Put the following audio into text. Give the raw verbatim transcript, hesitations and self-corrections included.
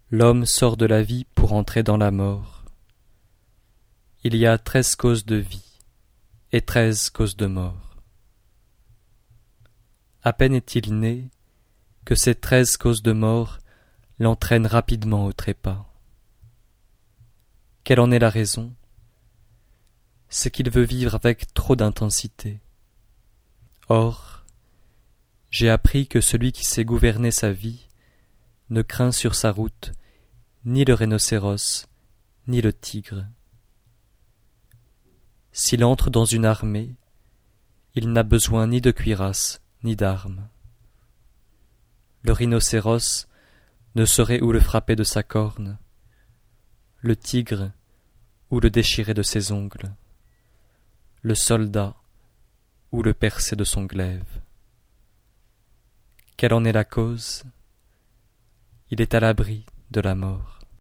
L'homme sort de la vie pour entrer dans la mort. Il y a treize causes de vie et treize causes de mort. À peine est-il né que ces treize causes de mort l'entraînent rapidement au trépas. Quelle en est la raison? C'est qu'il veut vivre avec trop d'intensité. Or, j'ai appris que celui qui sait gouverner sa vie ne craint sur sa route ni le rhinocéros, ni le tigre. S'il entre dans une armée, il n'a besoin ni de cuirasse, ni d'armes. Le rhinocéros ne saurait où le frapper de sa corne, le tigre où le déchirer de ses ongles, le soldat où le percer de son glaive. Quelle en est la cause? Il est à l'abri de la mort.